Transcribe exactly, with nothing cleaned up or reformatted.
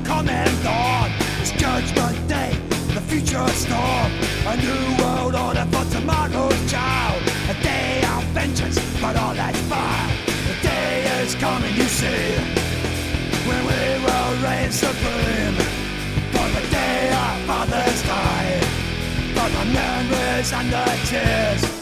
coming dawn. It's Judgment Day, the future storm. A new world order for tomorrow's child. A day of vengeance, but all that's fine. The day is coming, you see, when we will reign supreme. For the day our fathers died, for the memories and the tears